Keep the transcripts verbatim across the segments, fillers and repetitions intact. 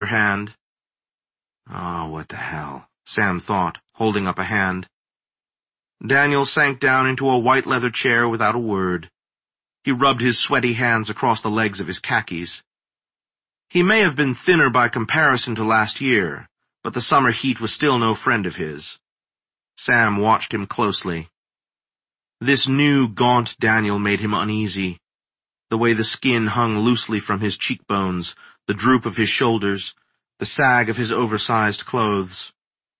her hand. Oh, what the hell, Sam thought, holding up a hand. Daniel sank down into a white leather chair without a word. He rubbed his sweaty hands across the legs of his khakis. He may have been thinner by comparison to last year, but the summer heat was still no friend of his. Sam watched him closely. This new, gaunt Daniel made him uneasy. The way the skin hung loosely from his cheekbones, the droop of his shoulders, the sag of his oversized clothes.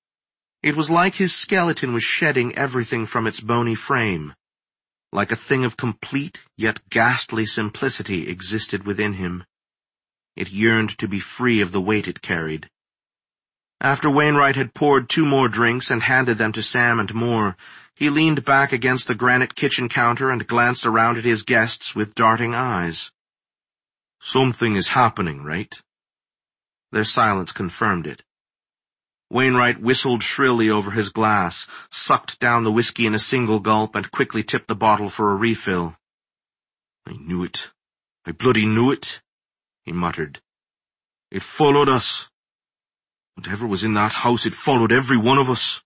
It was like his skeleton was shedding everything from its bony frame. Like a thing of complete yet ghastly simplicity existed within him. It yearned to be free of the weight it carried. After Wainwright had poured two more drinks and handed them to Sam and Moore, he leaned back against the granite kitchen counter and glanced around at his guests with darting eyes. "Something is happening, right?" Their silence confirmed it. Wainwright whistled shrilly over his glass, sucked down the whiskey in a single gulp, and quickly tipped the bottle for a refill. "I knew it. I bloody knew it," he muttered. "It followed us. Whatever was in that house, it followed every one of us."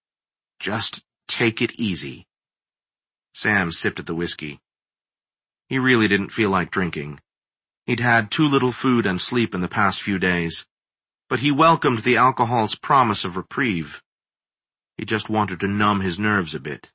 "Just take it easy." Sam sipped at the whiskey. He really didn't feel like drinking. He'd had too little food and sleep in the past few days, but he welcomed the alcohol's promise of reprieve. He just wanted to numb his nerves a bit.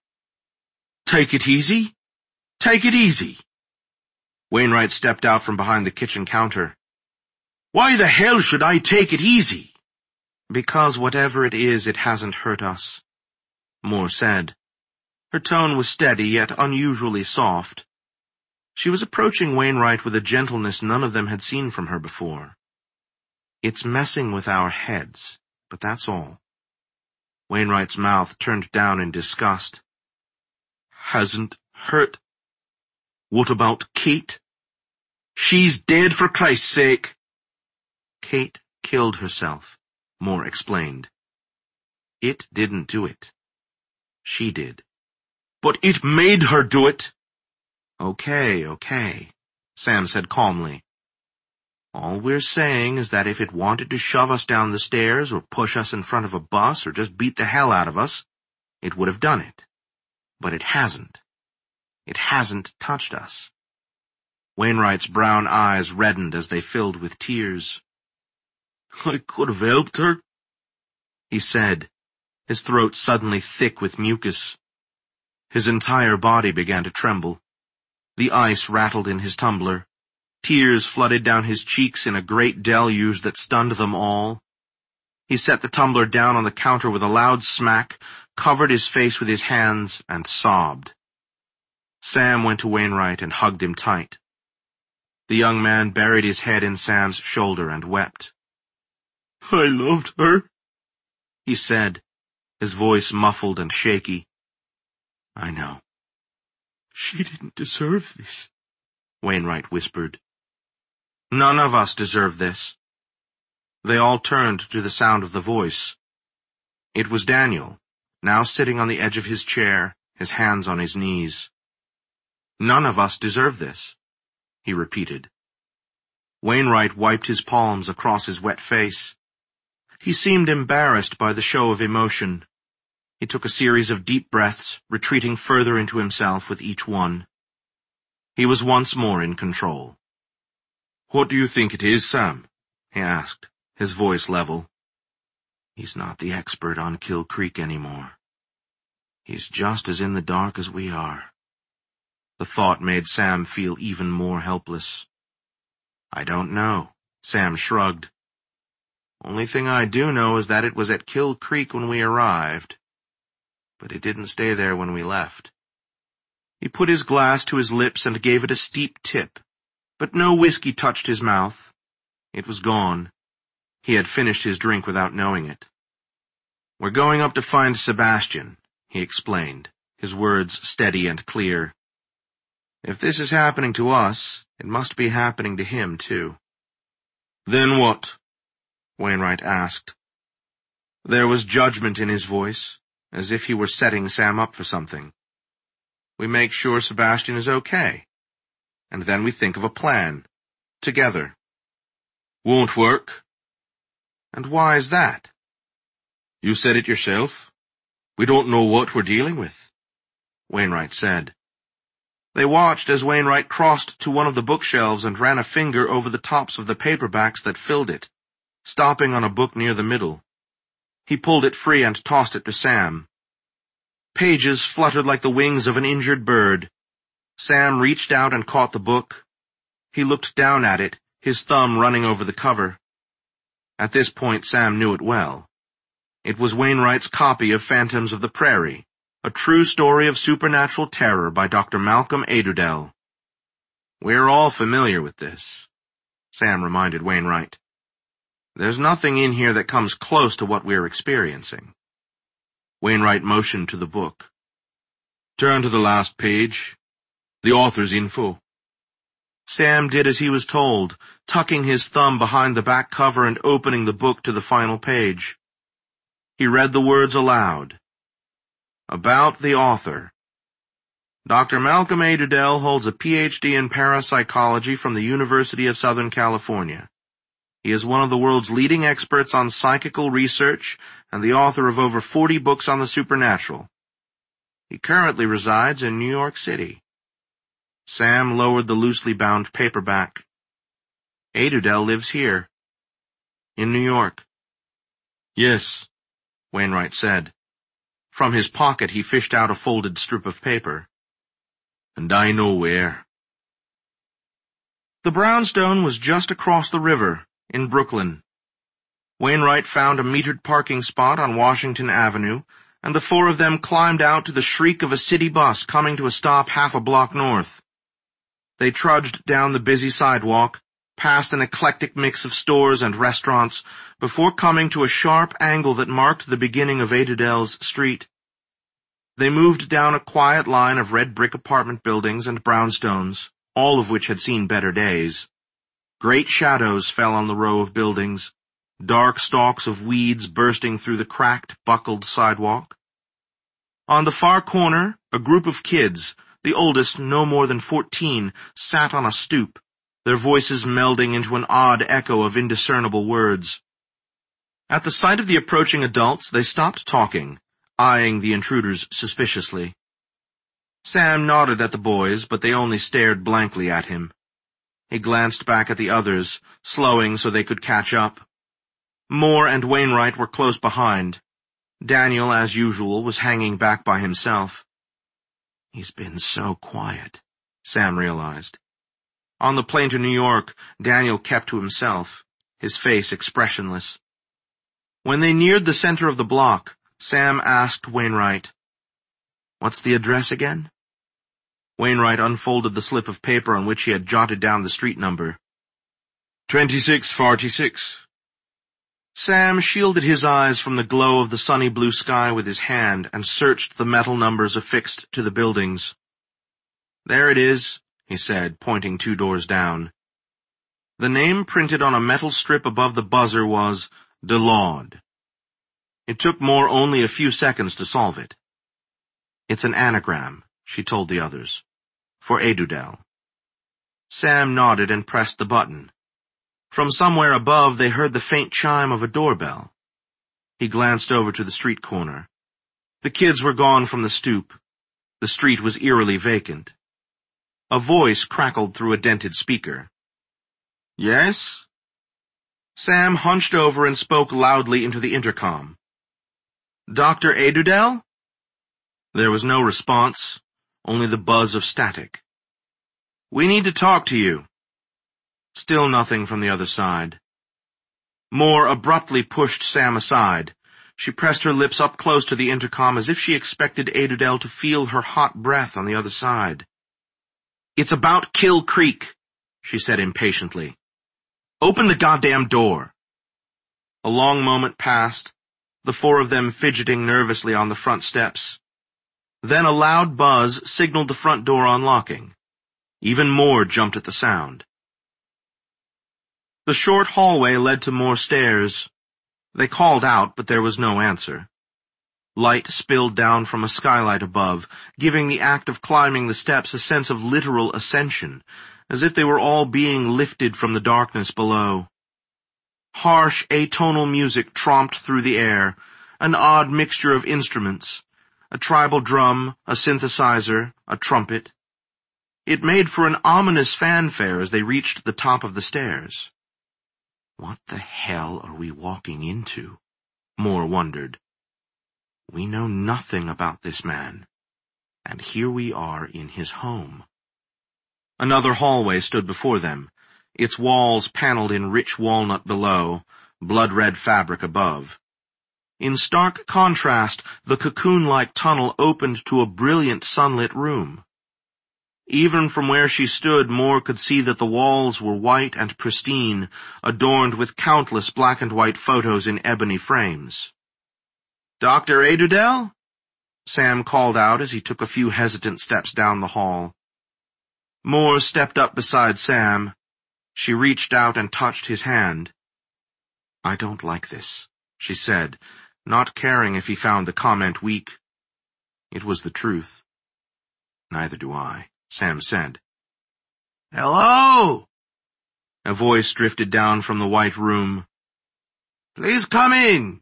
"Take it easy? Take it easy." Wainwright stepped out from behind the kitchen counter. "Why the hell should I take it easy?" "Because whatever it is, it hasn't hurt us," Moore said. Her tone was steady yet unusually soft. She was approaching Wainwright with a gentleness none of them had seen from her before. "It's messing with our heads, but that's all." Wainwright's mouth turned down in disgust. "Hasn't hurt? What about Kate? She's dead, for Christ's sake." "Kate killed herself," Moore explained. "It didn't do it. She did." "But it made her do it." "Okay, okay," Sam said calmly. "All we're saying is that if it wanted to shove us down the stairs or push us in front of a bus or just beat the hell out of us, it would have done it. But it hasn't. It hasn't touched us." Wainwright's brown eyes reddened as they filled with tears. "I could have helped her," he said, his throat suddenly thick with mucus. His entire body began to tremble. The ice rattled in his tumbler. Tears flooded down his cheeks in a great deluge that stunned them all. He set the tumbler down on the counter with a loud smack, covered his face with his hands, and sobbed. Sam went to Wainwright and hugged him tight. The young man buried his head in Sam's shoulder and wept. "I loved her," he said, his voice muffled and shaky. "I know." "She didn't deserve this," Wainwright whispered. "None of us deserve this." They all turned to the sound of the voice. It was Daniel, now sitting on the edge of his chair, his hands on his knees. "None of us deserve this," he repeated. Wainwright wiped his palms across his wet face. He seemed embarrassed by the show of emotion. He took a series of deep breaths, retreating further into himself with each one. He was once more in control. "What do you think it is, Sam?" he asked, his voice level. "He's not the expert on Kill Creek anymore. He's just as in the dark as we are." The thought made Sam feel even more helpless. "I don't know," Sam shrugged. "Only thing I do know is that it was at Kill Creek when we arrived. But it didn't stay there when we left." He put his glass to his lips and gave it a steep tip, but no whiskey touched his mouth. It was gone. He had finished his drink without knowing it. "We're going up to find Sebastian," he explained, his words steady and clear. "If this is happening to us, it must be happening to him, too." "Then what?" Wainwright asked. There was judgment in his voice, as if he were setting Sam up for something. "We make sure Sebastian is okay, and then we think of a plan. Together." "Won't work," And why is that? You said it yourself. We don't know what we're dealing with, Wainwright said. They watched as Wainwright crossed to one of the bookshelves and ran a finger over the tops of the paperbacks that filled it, stopping on a book near the middle. He pulled it free and tossed it to Sam. Pages fluttered like the wings of an injured bird. Sam reached out and caught the book. He looked down at it, his thumb running over the cover. At this point, Sam knew it well. It was Wainwright's copy of Phantoms of the Prairie, a true story of supernatural terror by Doctor Malcolm Adudel. We're all familiar with this, Sam reminded Wainwright. There's nothing in here that comes close to what we're experiencing. Wainwright motioned to the book. Turn to the last page. The author's info. Sam did as he was told, tucking his thumb behind the back cover and opening the book to the final page. He read the words aloud. About the author. Doctor Malcolm Adudel holds a P H D in parapsychology from the University of Southern California. He is one of the world's leading experts on psychical research and the author of over forty books on the supernatural. He currently resides in New York City. Sam lowered the loosely bound paperback. Adudel lives here. In New York. Yes, Wainwright said. From his pocket he fished out a folded strip of paper. And I know where. The brownstone was just across the river, in Brooklyn. Wainwright found a metered parking spot on Washington Avenue, and the four of them climbed out to the shriek of a city bus coming to a stop half a block north. They trudged down the busy sidewalk, past an eclectic mix of stores and restaurants, before coming to a sharp angle that marked the beginning of Adudel's street. They moved down a quiet line of red brick apartment buildings and brownstones, all of which had seen better days. Great shadows fell on the row of buildings, dark stalks of weeds bursting through the cracked, buckled sidewalk. On the far corner, a group of kids, the oldest no more than fourteen, sat on a stoop, their voices melding into an odd echo of indiscernible words. At the sight of the approaching adults, they stopped talking, eyeing the intruders suspiciously. Sam nodded at the boys, but they only stared blankly at him. He glanced back at the others, slowing so they could catch up. Moore and Wainwright were close behind. Daniel, as usual, was hanging back by himself. He's been so quiet, Sam realized. On the plane to New York, Daniel kept to himself, his face expressionless. When they neared the center of the block, Sam asked Wainwright, "What's the address again?" Wainwright unfolded the slip of paper on which he had jotted down the street number. twenty-six forty-six. Sam shielded his eyes from the glow of the sunny blue sky with his hand and searched the metal numbers affixed to the buildings. "There it is," he said, pointing two doors down. The name printed on a metal strip above the buzzer was DeLaude. It took Moore only a few seconds to solve it. "It's an anagram," she told the others, "for Adudel." Sam nodded and pressed the button. From somewhere above they heard the faint chime of a doorbell. He glanced over to the street corner. The kids were gone from the stoop. The street was eerily vacant. A voice crackled through a dented speaker. "Yes?" Sam hunched over and spoke loudly into the intercom. "Doctor Adudel?" There was no response, only the buzz of static. "We need to talk to you." Still nothing from the other side. Moore abruptly pushed Sam aside. She pressed her lips up close to the intercom as if she expected Adudel to feel her hot breath on the other side. "It's about Kill Creek," she said impatiently. "Open the goddamn door." A long moment passed, the four of them fidgeting nervously on the front steps. Then a loud buzz signaled the front door unlocking. Even Moore jumped at the sound. The short hallway led to more stairs. They called out, but there was no answer. Light spilled down from a skylight above, giving the act of climbing the steps a sense of literal ascension, as if they were all being lifted from the darkness below. Harsh, atonal music tromped through the air, an odd mixture of instruments, a tribal drum, a synthesizer, a trumpet. It made for an ominous fanfare as they reached the top of the stairs. What the hell are we walking into? Moore wondered. We know nothing about this man, and here we are in his home. Another hallway stood before them, its walls paneled in rich walnut below, blood-red fabric above. In stark contrast, the cocoon-like tunnel opened to a brilliant sunlit room. Even from where she stood, Moore could see that the walls were white and pristine, adorned with countless black-and-white photos in ebony frames. "Doctor Adudel?" Sam called out as he took a few hesitant steps down the hall. Moore stepped up beside Sam. She reached out and touched his hand. "I don't like this," she said, not caring if he found the comment weak. It was the truth. "Neither do I," Sam said. "Hello?" A voice drifted down from the white room. "Please come in.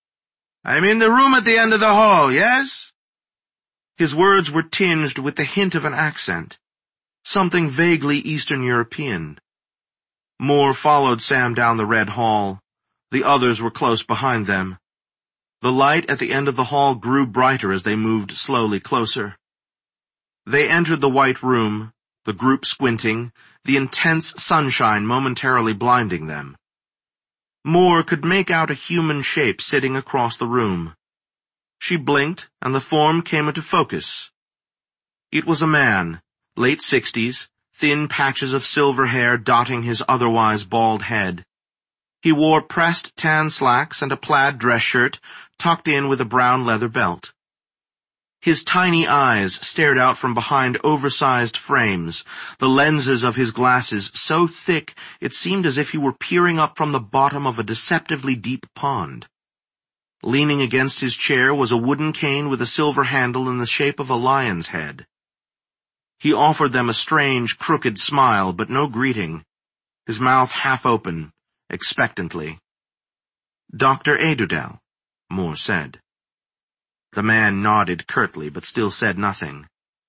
I'm in the room at the end of the hall, yes?" His words were tinged with the hint of an accent, something vaguely Eastern European. Moore followed Sam down the red hall. The others were close behind them. The light at the end of the hall grew brighter as they moved slowly closer. They entered the white room, the group squinting, the intense sunshine momentarily blinding them. Moore could make out a human shape sitting across the room. She blinked, and the form came into focus. It was a man, late sixties, thin patches of silver hair dotting his otherwise bald head. He wore pressed tan slacks and a plaid dress shirt tucked in with a brown leather belt. His tiny eyes stared out from behind oversized frames, the lenses of his glasses so thick it seemed as if he were peering up from the bottom of a deceptively deep pond. Leaning against his chair was a wooden cane with a silver handle in the shape of a lion's head. He offered them a strange, crooked smile, but no greeting, his mouth half open, expectantly. "Doctor Adudel," Moore said. The man nodded curtly, but still said nothing.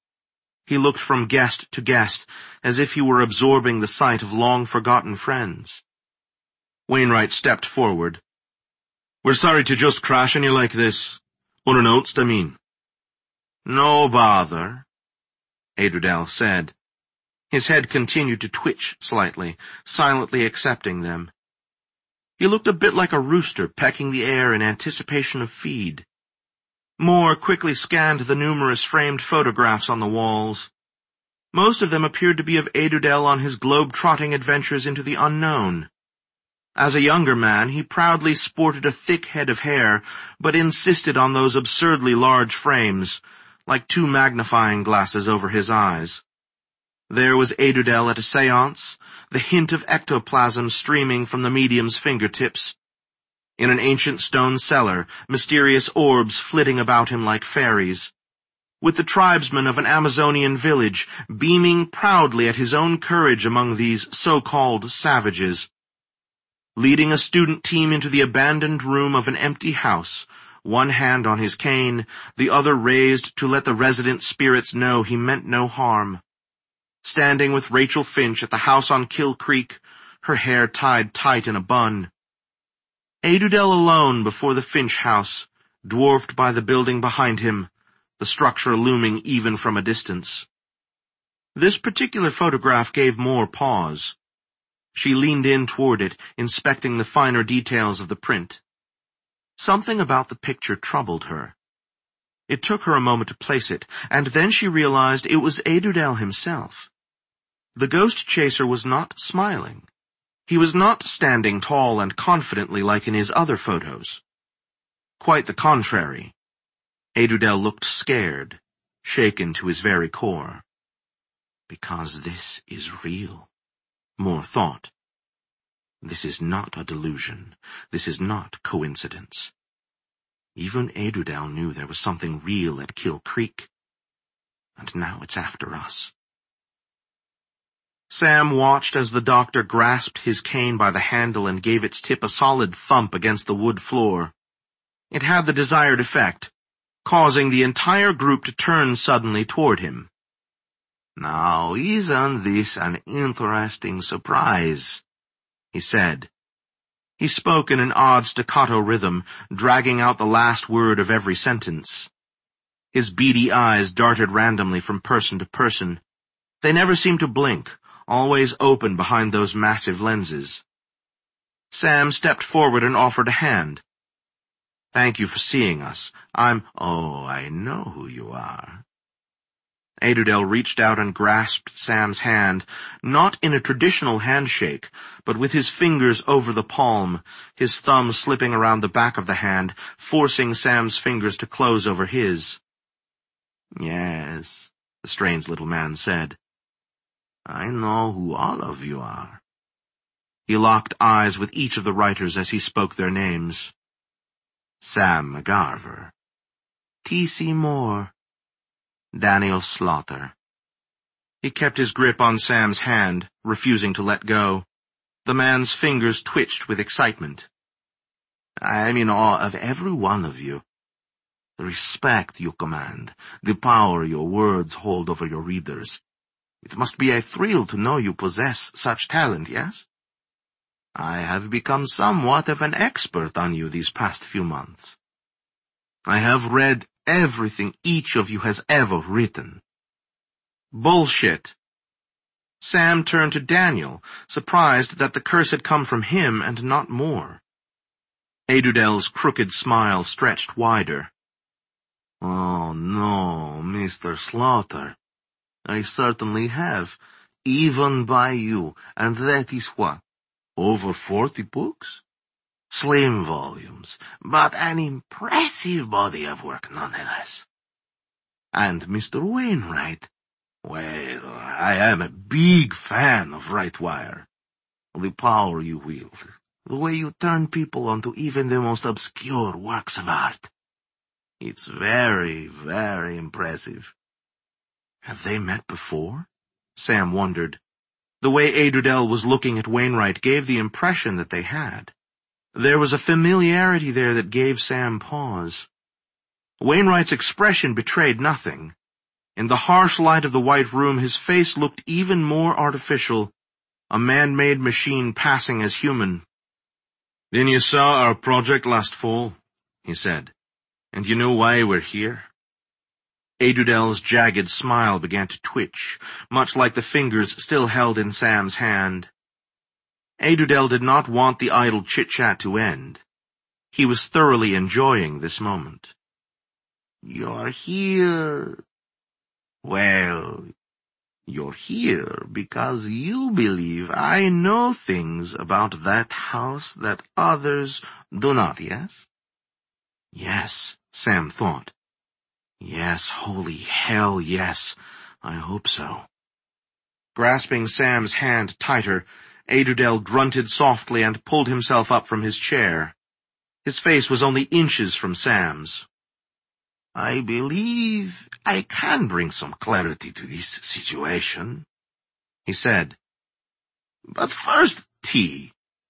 He looked from guest to guest, as if he were absorbing the sight of long-forgotten friends. Wainwright stepped forward. "We're sorry to just crash on you like this. Unannounced, I mean." "No bother," Adudel said. His head continued to twitch slightly, silently accepting them. He looked a bit like a rooster pecking the air in anticipation of feed. Moore quickly scanned the numerous framed photographs on the walls. Most of them appeared to be of Adudel on his globe-trotting adventures into the unknown. As a younger man, he proudly sported a thick head of hair, but insisted on those absurdly large frames, like two magnifying glasses over his eyes. There was Adudel at a séance, the hint of ectoplasm streaming from the medium's fingertips. In an ancient stone cellar, mysterious orbs flitting about him like fairies. With the tribesmen of an Amazonian village, beaming proudly at his own courage among these so-called savages. Leading a student team into the abandoned room of an empty house, one hand on his cane, the other raised to let the resident spirits know he meant no harm. Standing with Rachel Finch at the house on Kill Creek, her hair tied tight in a bun. Adudel alone before the Finch house, dwarfed by the building behind him, the structure looming even from a distance. This particular photograph gave Moore pause. She leaned in toward it, inspecting the finer details of the print. Something about the picture troubled her. It took her a moment to place it, and then she realized it was Adudel himself. The ghost chaser was not smiling. He was not standing tall and confidently like in his other photos. Quite the contrary. Adudel looked scared, shaken to his very core. Because this is real, Moore thought. This is not a delusion. This is not coincidence. Even Adudel knew there was something real at Kill Creek. And now it's after us. Sam watched as the doctor grasped his cane by the handle and gave its tip a solid thump against the wood floor. It had the desired effect, causing the entire group to turn suddenly toward him. "Now, isn't this an interesting surprise?" he said. He spoke in an odd staccato rhythm, dragging out the last word of every sentence. His beady eyes darted randomly from person to person. They never seemed to blink, always open behind those massive lenses. Sam stepped forward and offered a hand. "Thank you for seeing us. I'm—" "Oh, I know who you are." Adudel reached out and grasped Sam's hand, not in a traditional handshake, but with his fingers over the palm, his thumb slipping around the back of the hand, forcing Sam's fingers to close over his. "Yes," the strange little man said. "I know who all of you are." He locked eyes with each of the writers as he spoke their names. Sam McGarver, T C Moore, Daniel Slaughter. He kept his grip on Sam's hand, refusing to let go. The man's fingers twitched with excitement. "I'm in awe of every one of you. The respect you command, the power your words hold over your readers. It must be a thrill to know you possess such talent, yes? I have become somewhat of an expert on you these past few months. I have read everything each of you has ever written." Bullshit. Sam turned to Daniel, surprised that the curse had come from him and not more. Adudel's crooked smile stretched wider. "Oh, no, Mister Slaughter. I certainly have, even by you, and that is what? Over forty books? Slim volumes, but an impressive body of work nonetheless. And Mister Wainwright, well, I am a big fan of Wrightwire. The power you wield, the way you turn people onto even the most obscure works of art. It's very, very impressive." Have they met before? Sam wondered. The way Adudel was looking at Wainwright gave the impression that they had. There was a familiarity there that gave Sam pause. Wainwright's expression betrayed nothing. In the harsh light of the white room, his face looked even more artificial, a man-made machine passing as human. "Then you saw our project last fall," he said. "And you know why we're here?" Adudel's jagged smile began to twitch, much like the fingers still held in Sam's hand. Adudel did not want the idle chit-chat to end. He was thoroughly enjoying this moment. "You're here. Well, you're here because you believe I know things about that house that others do not, yes?" Yes, Sam thought. Yes, holy hell, yes. I hope so. Grasping Sam's hand tighter, Adudel grunted softly and pulled himself up from his chair. His face was only inches from Sam's. "I believe I can bring some clarity to this situation," he said. "But first, tea."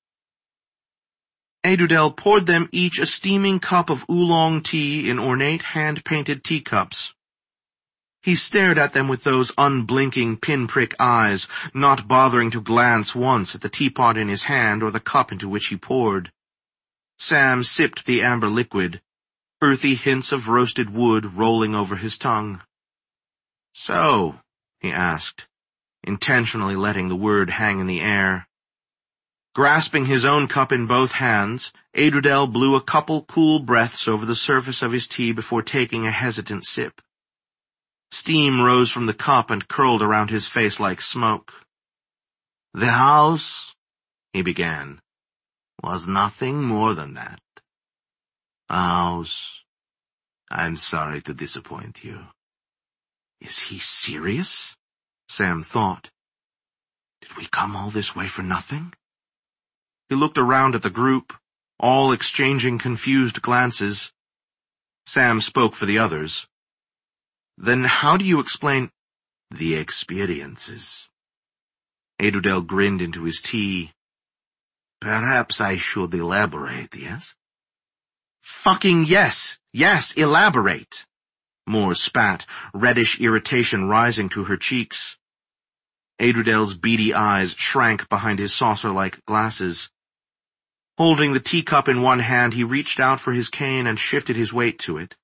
Adudel poured them each a steaming cup of oolong tea in ornate hand-painted teacups. He stared at them with those unblinking pinprick eyes, not bothering to glance once at the teapot in his hand or the cup into which he poured. Sam sipped the amber liquid, earthy hints of roasted wood rolling over his tongue. "So," he asked, intentionally letting the word hang in the air. Grasping his own cup in both hands, Adudel blew a couple cool breaths over the surface of his tea before taking a hesitant sip. Steam rose from the cup and curled around his face like smoke. "The house," he began, "was nothing more than that. A house. I'm sorry to disappoint you." Is he serious? Sam thought. Did we come all this way for nothing? He looked around at the group, all exchanging confused glances. Sam spoke for the others. Then how do you explain the experiences? Adudel grinned into his tea. Perhaps I should elaborate, yes? Fucking yes! Yes, elaborate! Moore spat, reddish irritation rising to her cheeks. Adudel's beady eyes shrank behind his saucer-like glasses. Holding the teacup in one hand, he reached out for his cane and shifted his weight to it.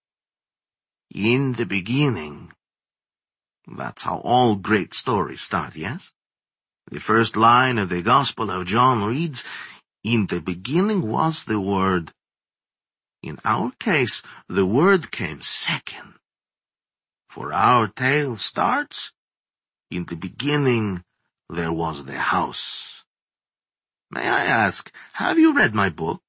In the beginning. That's how all great stories start, yes? The first line of the Gospel of John reads, "In the beginning was the Word." In our case, the Word came second. For our tale starts, in the beginning there was the house. May I ask, have you read my book?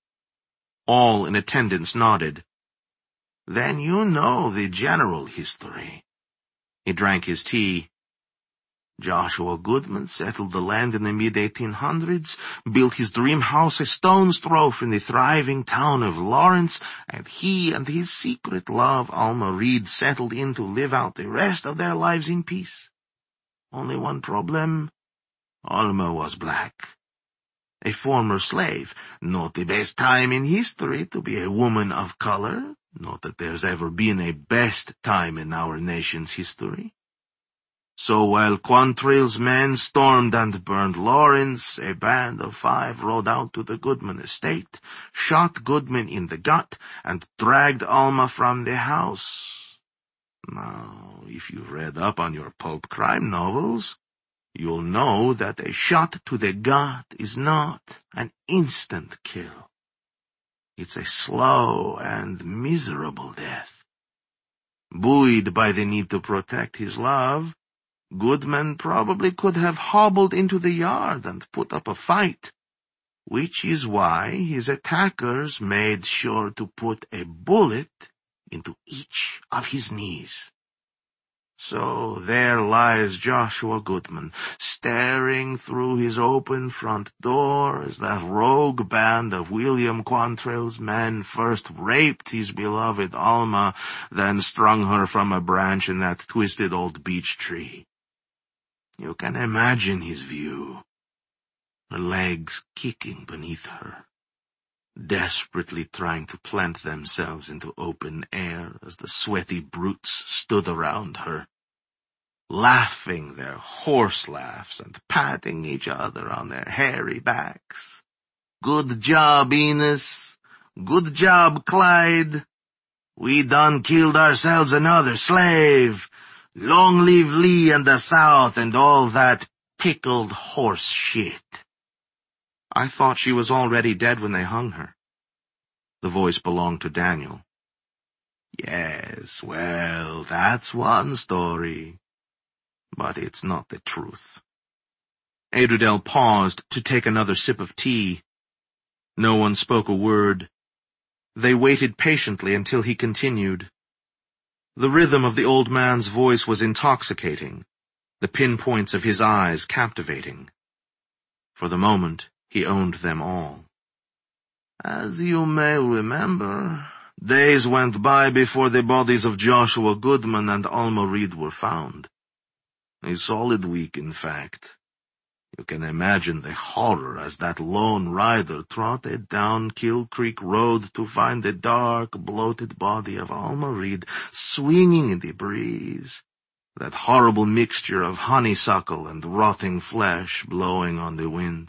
All in attendance nodded. Then you know the general history. He drank his tea. Joshua Goodman settled the land in the mid eighteen hundreds, built his dream house a stone's throw from the thriving town of Lawrence, and he and his secret love, Alma Reed, settled in to live out the rest of their lives in peace. Only one problem. Alma was black. A former slave, not the best time in history to be a woman of color, not that there's ever been a best time in our nation's history. So while Quantrill's men stormed and burned Lawrence, a band of five rode out to the Goodman estate, shot Goodman in the gut, and dragged Alma from the house. Now, if you've read up on your pulp crime novels, you'll know that a shot to the gut is not an instant kill. It's a slow and miserable death. Buoyed by the need to protect his love, Goodman probably could have hobbled into the yard and put up a fight, which is why his attackers made sure to put a bullet into each of his knees. So there lies Joshua Goodman, staring through his open front door as that rogue band of William Quantrill's men first raped his beloved Alma, then strung her from a branch in that twisted old beech tree. You can imagine his view, her legs kicking beneath her, desperately trying to plant themselves into open air as the sweaty brutes stood around her, laughing their horse laughs and patting each other on their hairy backs. Good job, Enos. Good job, Clyde. We done killed ourselves another slave. Long live Lee and the South and all that pickled horse shit. I thought she was already dead when they hung her. The voice belonged to Daniel. Yes, well, that's one story. But it's not the truth. Adudel paused to take another sip of tea. No one spoke a word. They waited patiently until he continued. The rhythm of the old man's voice was intoxicating, the pinpoints of his eyes captivating. For the moment, he owned them all. As you may remember, days went by before the bodies of Joshua Goodman and Alma Reed were found. A solid week, in fact. You can imagine the horror as that lone rider trotted down Kill Creek Road to find the dark, bloated body of Alma Reed swinging in the breeze, that horrible mixture of honeysuckle and rotting flesh blowing on the wind.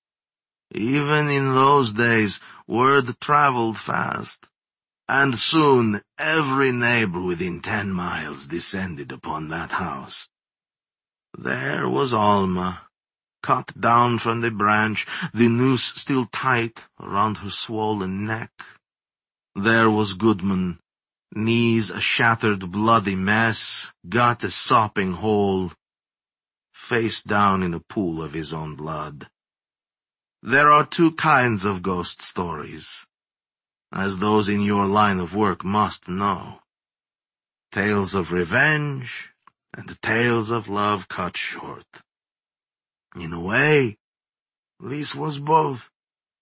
Even in those days, word traveled fast, and soon every neighbor within ten miles descended upon that house. There was Alma, cut down from the branch, the noose still tight around her swollen neck. There was Goodman, knees a shattered bloody mess, gut a sopping hole, face down in a pool of his own blood. There are two kinds of ghost stories, as those in your line of work must know. Tales of revenge and tales of love cut short. In a way, this was both.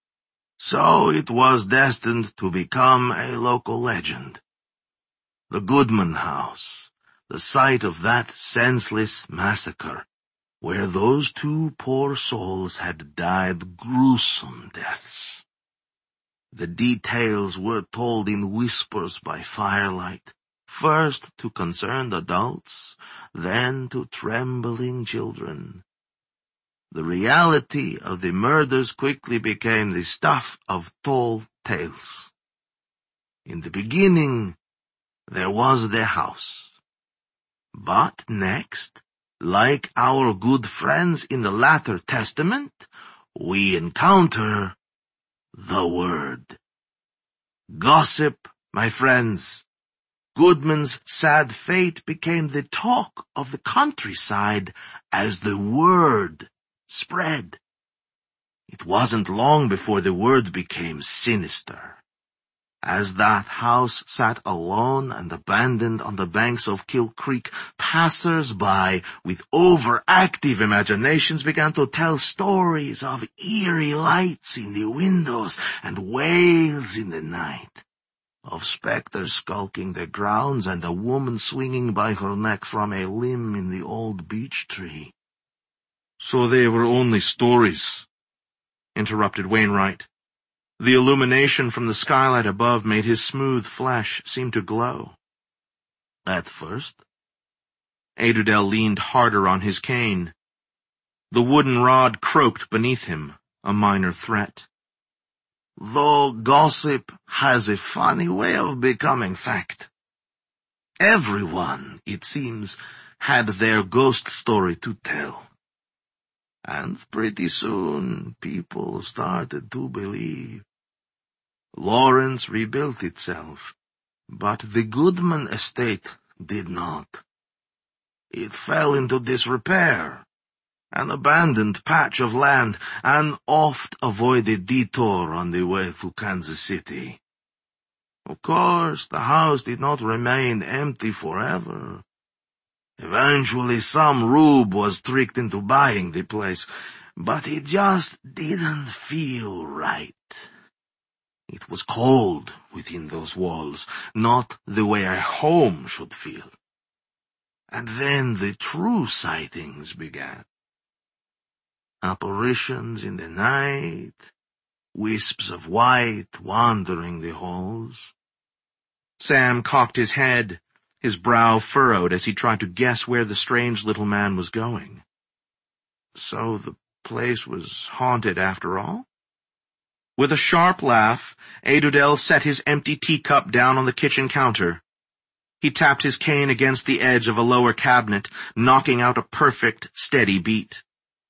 So it was destined to become a local legend. The Goodman House, the site of that senseless massacre, where those two poor souls had died gruesome deaths. The details were told in whispers by firelight, first to concerned adults, then to trembling children. The reality of the murders quickly became the stuff of tall tales. In the beginning, there was the house. But next, like our good friends in the latter testament, we encounter the word. Gossip, my friends. Goodman's sad fate became the talk of the countryside as the word spread. It wasn't long before the word became sinister. As that house sat alone and abandoned on the banks of Kill Creek, passers-by with overactive imaginations began to tell stories of eerie lights in the windows and wails in the night, of specters skulking the grounds and a woman swinging by her neck from a limb in the old beech tree. So they were only stories, interrupted Wainwright. The illumination from the skylight above made his smooth flesh seem to glow. At first. Adudel leaned harder on his cane. The wooden rod croaked beneath him, a minor threat. Though gossip has a funny way of becoming fact. Everyone, it seems, had their ghost story to tell. And pretty soon, people started to believe. Lawrence rebuilt itself, but the Goodman estate did not. It fell into disrepair, an abandoned patch of land, an oft-avoided detour on the way to Kansas City. Of course, the house did not remain empty forever. Eventually some rube was tricked into buying the place, but it just didn't feel right. It was cold within those walls, not the way a home should feel. And then the true sightings began. Apparitions in the night, wisps of white wandering the halls. Sam cocked his head, his brow furrowed as he tried to guess where the strange little man was going. So the place was haunted after all? With a sharp laugh, Adudel set his empty teacup down on the kitchen counter. He tapped his cane against the edge of a lower cabinet, knocking out a perfect, steady beat.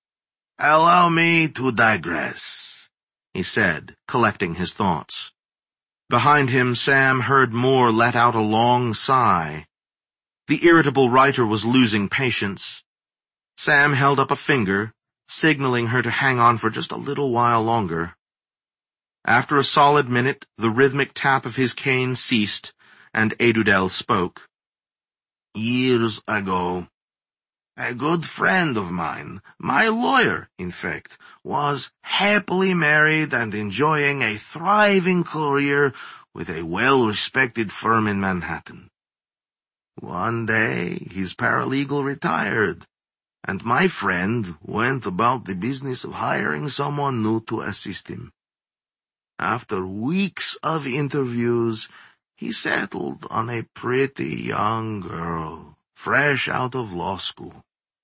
"Allow me to digress," he said, collecting his thoughts. Behind him, Sam heard Moore let out a long sigh. The irritable writer was losing patience. Sam held up a finger, signaling her to hang on for just a little while longer. After a solid minute, the rhythmic tap of his cane ceased, and Adudel spoke. "Years ago, a good friend of mine, my lawyer, in fact, was happily married and enjoying a thriving career with a well-respected firm in Manhattan. One day, his paralegal retired, and my friend went about the business of hiring someone new to assist him. After weeks of interviews, he settled on a pretty young girl, fresh out of law school.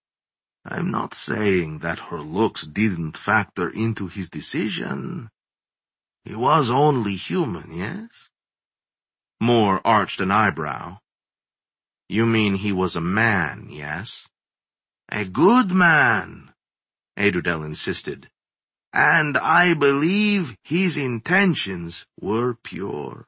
I'm not saying that her looks didn't factor into his decision. He was only human, yes?" Moore arched an eyebrow. "You mean he was a man, yes?" "A good man," Adudel insisted. "And I believe his intentions were pure.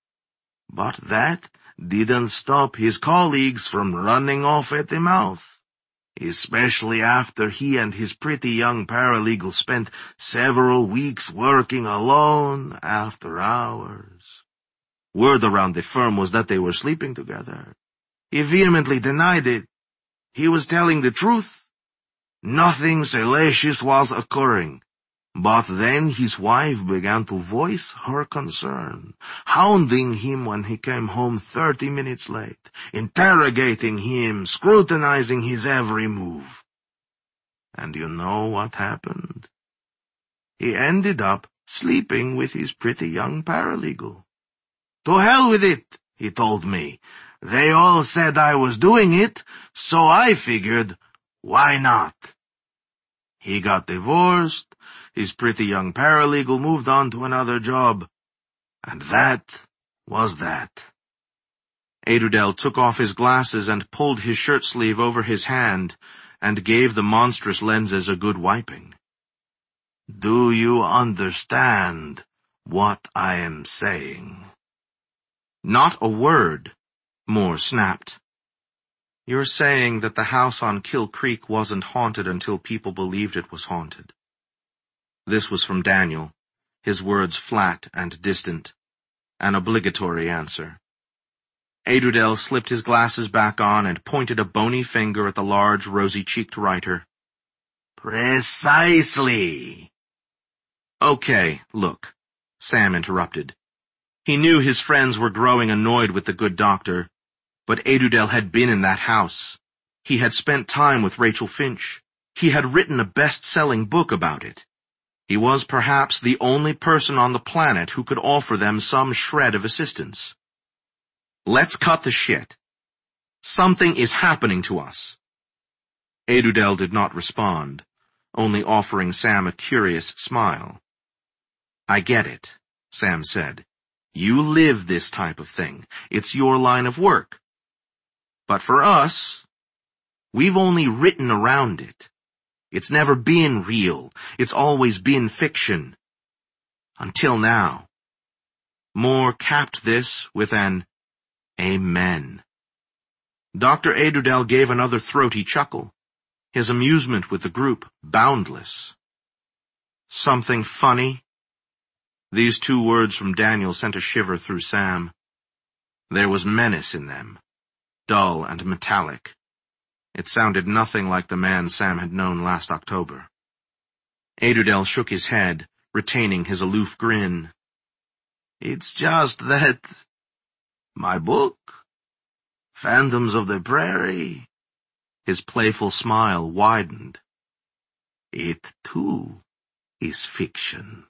But that didn't stop his colleagues from running off at the mouth, especially after he and his pretty young paralegal spent several weeks working alone after hours. Word around the firm was that they were sleeping together. He vehemently denied it. He was telling the truth. Nothing salacious was occurring. But then his wife began to voice her concern, hounding him when he came home thirty minutes late, interrogating him, scrutinizing his every move. And you know what happened? He ended up sleeping with his pretty young paralegal. To hell with it, he told me. They all said I was doing it, so I figured, why not? He got divorced, his pretty young paralegal moved on to another job, and that was that. Adudel took off his glasses and pulled his shirt sleeve over his hand and gave the monstrous lenses a good wiping. Do you understand what I am saying? Not a word, Moore snapped. You're saying that the house on Kill Creek wasn't haunted until people believed it was haunted. This was from Daniel, his words flat and distant, an obligatory answer. Adudel slipped his glasses back on and pointed a bony finger at the large, rosy-cheeked writer. Precisely. Okay, look, Sam interrupted. He knew his friends were growing annoyed with the good doctor, but Adudel had been in that house. He had spent time with Rachel Finch. He had written a best-selling book about it. He was perhaps the only person on the planet who could offer them some shred of assistance. Let's cut the shit. Something is happening to us. Adudel did not respond, only offering Sam a curious smile. I get it, Sam said. You live this type of thing. It's your line of work. But for us, we've only written around it. It's never been real. It's always been fiction. Until now. Moore capped this with an amen. Doctor Adudel gave another throaty chuckle, his amusement with the group boundless. Something funny? These two words from Daniel sent a shiver through Sam. There was menace in them, dull and metallic. It sounded nothing like the man Sam had known last October. Adudel shook his head, retaining his aloof grin. It's just that my book, Phantoms of the Prairie. His playful smile widened. It, too, is fiction.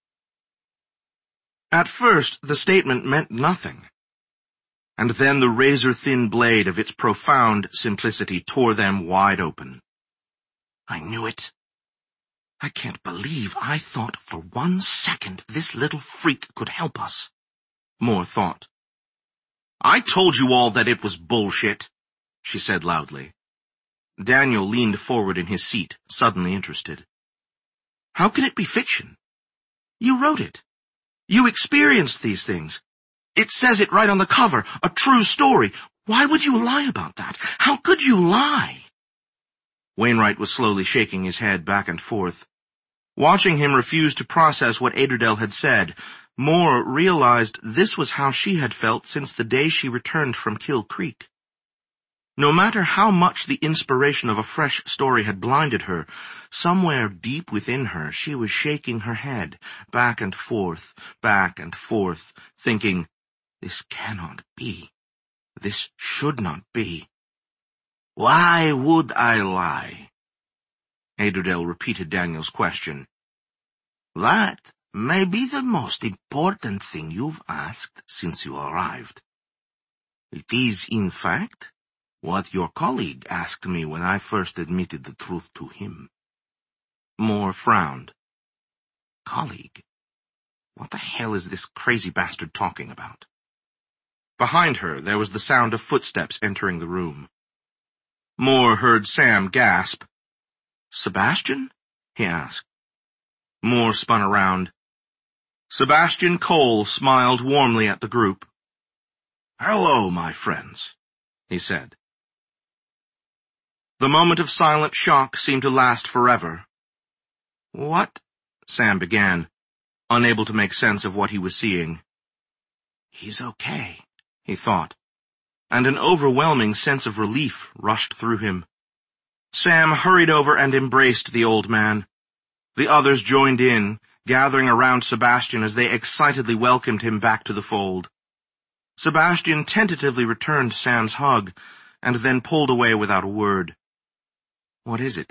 At first, the statement meant nothing. And then the razor-thin blade of its profound simplicity tore them wide open. I knew it. I can't believe I thought for one second this little freak could help us, Moore thought. I told you all that it was bullshit, she said loudly. Daniel leaned forward in his seat, suddenly interested. How can it be fiction? You wrote it. You experienced these things. It says it right on the cover, a true story. Why would you lie about that? How could you lie? Wainwright was slowly shaking his head back and forth. Watching him refuse to process what Adudel had said, Moore realized this was how she had felt since the day she returned from Kill Creek. No matter how much the inspiration of a fresh story had blinded her, somewhere deep within her she was shaking her head, back and forth, back and forth, thinking, this cannot be. This should not be. Why would I lie? Adudel repeated Daniel's question. That may be the most important thing you've asked since you arrived. It is, in fact, what your colleague asked me when I first admitted the truth to him. Moore frowned. Colleague? What the hell is this crazy bastard talking about? Behind her, there was the sound of footsteps entering the room. Moore heard Sam gasp. Sebastian? He asked. Moore spun around. Sebastian Cole smiled warmly at the group. Hello, my friends, he said. The moment of silent shock seemed to last forever. What? Sam began, unable to make sense of what he was seeing. He's okay, he thought, and an overwhelming sense of relief rushed through him. Sam hurried over and embraced the old man. The others joined in, gathering around Sebastian as they excitedly welcomed him back to the fold. Sebastian tentatively returned Sam's hug, and then pulled away without a word. What is it?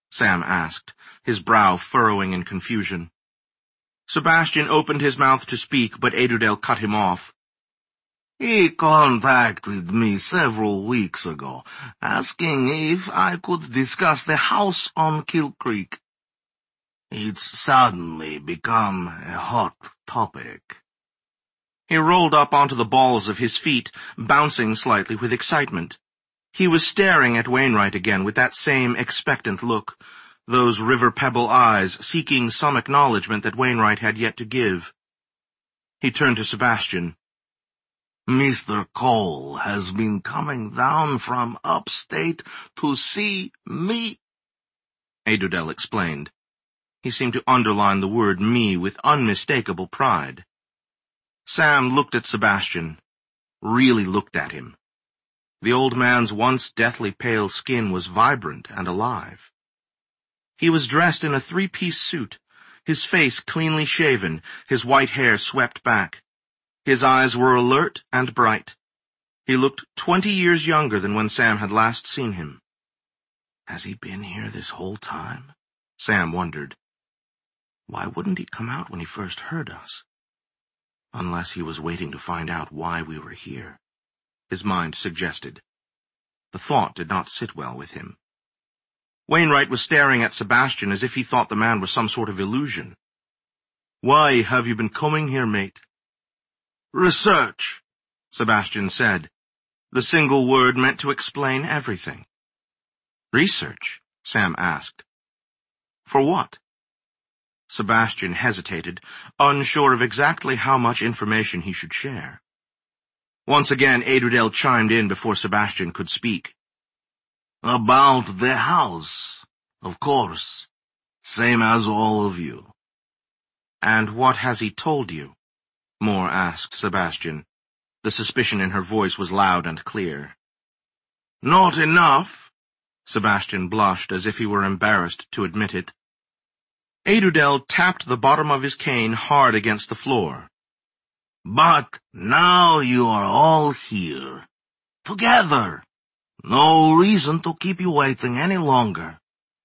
Sam asked, his brow furrowing in confusion. Sebastian opened his mouth to speak, but Adudel cut him off. He contacted me several weeks ago, asking if I could discuss the house on Kill Creek. It's suddenly become a hot topic. He rolled up onto the balls of his feet, bouncing slightly with excitement. He was staring at Wainwright again with that same expectant look, those river pebble eyes seeking some acknowledgement that Wainwright had yet to give. He turned to Sebastian. Mister Cole has been coming down from upstate to see me, Adudel explained. He seemed to underline the word me with unmistakable pride. Sam looked at Sebastian, really looked at him. The old man's once deathly pale skin was vibrant and alive. He was dressed in a three-piece suit, his face cleanly shaven, his white hair swept back. His eyes were alert and bright. He looked twenty years younger than when Sam had last seen him. Has he been here this whole time? Sam wondered. Why wouldn't he come out when he first heard us? Unless he was waiting to find out why we were here, his mind suggested. The thought did not sit well with him. Wainwright was staring at Sebastian as if he thought the man was some sort of illusion. Why have you been coming here, mate? Research, Sebastian said. The single word meant to explain everything. Research? Sam asked. For what? Sebastian hesitated, unsure of exactly how much information he should share. Once again, Adudel chimed in before Sebastian could speak. About the house, of course, same as all of you. And what has he told you? Moore asked Sebastian. The suspicion in her voice was loud and clear. Not enough. Sebastian blushed as if he were embarrassed to admit it. Adudel tapped the bottom of his cane hard against the floor. But now you are all here, together. No reason to keep you waiting any longer.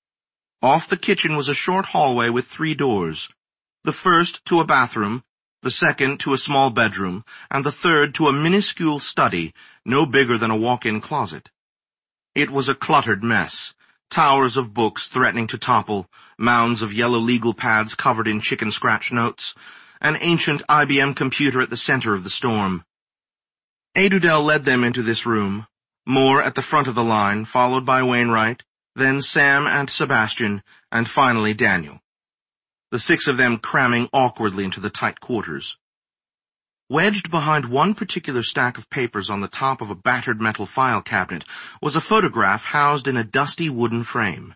Off the kitchen was a short hallway with three doors. The first to a bathroom, the second to a small bedroom, and the third to a minuscule study, no bigger than a walk-in closet. It was a cluttered mess. Towers of books threatening to topple, mounds of yellow legal pads covered in chicken scratch notes, an ancient I B M computer at the center of the storm. Adudel led them into this room, Moore at the front of the line, followed by Wainwright, then Sam and Sebastian, and finally Daniel. The six of them cramming awkwardly into the tight quarters. Wedged behind one particular stack of papers on the top of a battered metal file cabinet was a photograph housed in a dusty wooden frame.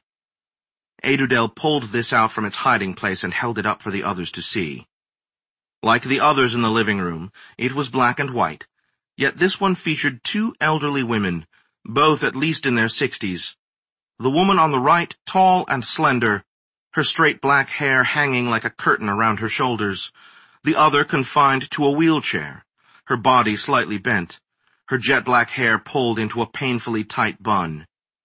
Adudel pulled this out from its hiding place and held it up for the others to see. Like the others in the living room, it was black and white, yet this one featured two elderly women, both at least in their sixties. The woman on the right, tall and slender, her straight black hair hanging like a curtain around her shoulders, the other confined to a wheelchair, her body slightly bent, her jet-black hair pulled into a painfully tight bun.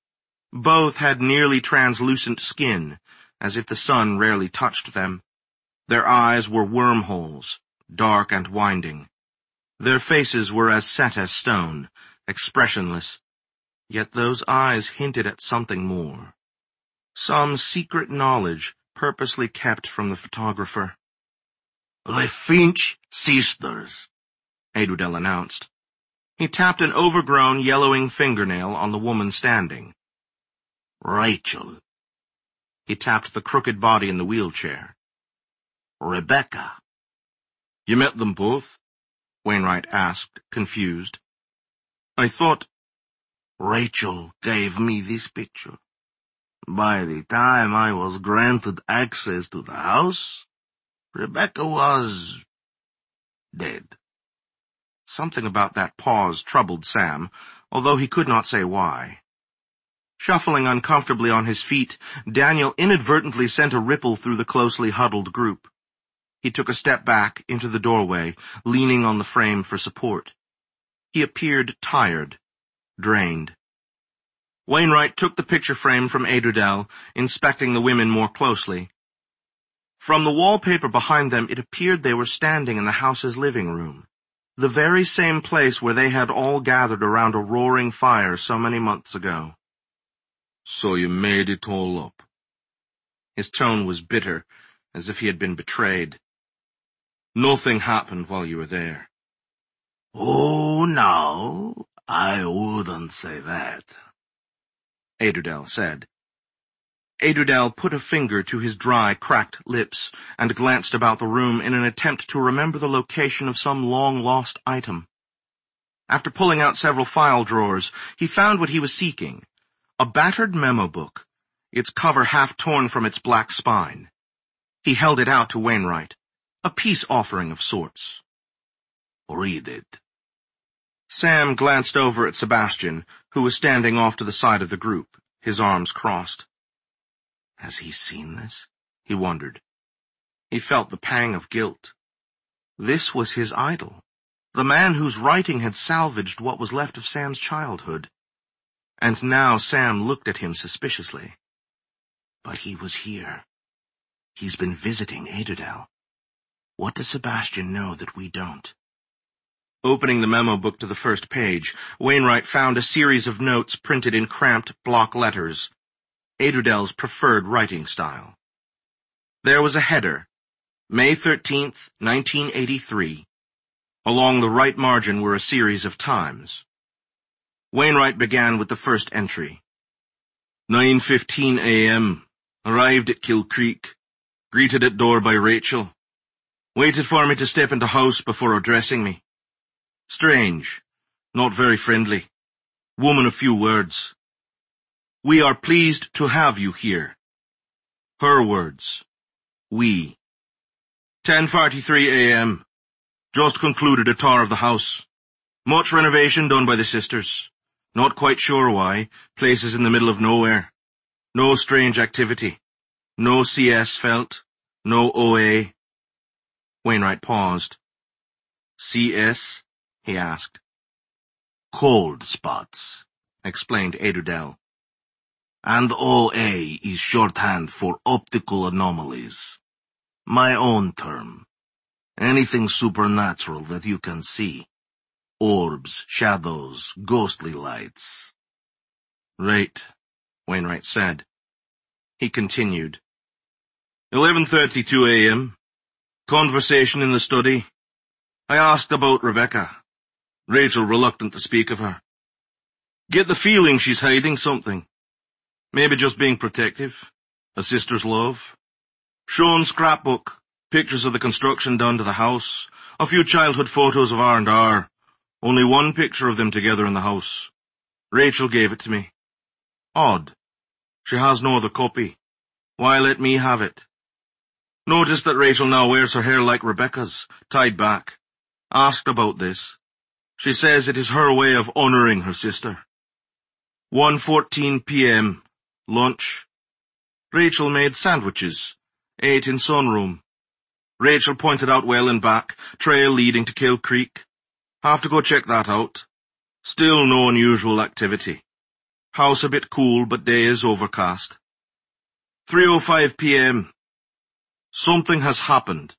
Both had nearly translucent skin, as if the sun rarely touched them. Their eyes were wormholes, dark and winding. Their faces were as set as stone, expressionless, yet those eyes hinted at something more. Some secret knowledge purposely kept from the photographer. The Finch sisters, Adudel announced. He tapped an overgrown, yellowing fingernail on the woman standing. Rachel. He tapped the crooked body in the wheelchair. Rebecca. You met them both? Wainwright asked, confused. I thought... Rachel gave me this picture. By the time I was granted access to the house, Rebecca was dead. Something about that pause troubled Sam, although he could not say why. Shuffling uncomfortably on his feet, Daniel inadvertently sent a ripple through the closely huddled group. He took a step back into the doorway, leaning on the frame for support. He appeared tired, drained. Wainwright took the picture frame from Adudel, inspecting the women more closely. From the wallpaper behind them, it appeared they were standing in the house's living room, the very same place where they had all gathered around a roaring fire so many months ago. So you made it all up. His tone was bitter, as if he had been betrayed. Nothing happened while you were there. Oh, no, I wouldn't say that, Adudel said. Adudel put a finger to his dry, cracked lips and glanced about the room in an attempt to remember the location of some long-lost item. After pulling out several file drawers, he found what he was seeking, a battered memo book, its cover half torn from its black spine. He held it out to Wainwright, a peace offering of sorts. Read it. Sam glanced over at Sebastian, who was standing off to the side of the group, his arms crossed. Has he seen this? He wondered. He felt the pang of guilt. This was his idol, the man whose writing had salvaged what was left of Sam's childhood. And now Sam looked at him suspiciously. But he was here. He's been visiting Adudel. What does Sebastian know that we don't? Opening the memo book to the first page, Wainwright found a series of notes printed in cramped block letters, Adudel's preferred writing style. There was a header, May thirteenth, nineteen eighty-three. Along the right margin were a series of times. Wainwright began with the first entry. nine fifteen a m Arrived at Kill Creek. Greeted at door by Rachel. Waited for me to step into house before addressing me. Strange. Not very friendly. Woman of few words. We are pleased to have you here. Her words. We. ten forty-three a m Just concluded a tour of the house. Much renovation done by the sisters. Not quite sure why. Place is in the middle of nowhere. No strange activity. No C S felt. No O A. Wainwright paused. C S? He asked. Cold spots, explained Adudel. And O A is shorthand for optical anomalies. My own term. Anything supernatural that you can see. Orbs, shadows, ghostly lights. Right, Wainwright said. He continued. eleven thirty-two a m Conversation in the study. I asked about Rebecca. Rachel reluctant to speak of her. Get the feeling she's hiding something. Maybe just being protective. A sister's love. Shown scrapbook. Pictures of the construction done to the house. A few childhood photos of R and R. Only one picture of them together in the house. Rachel gave it to me. Odd. She has no other copy. Why let me have it? Noticed that Rachel now wears her hair like Rebecca's, tied back. Asked about this. She says it is her way of honouring her sister. one fourteen p m Lunch. Rachel made sandwiches. Ate in sunroom. Rachel pointed out well and back, trail leading to Kill Creek. Have to go check that out. Still no unusual activity. House a bit cool, but day is overcast. three oh five p m Something has happened.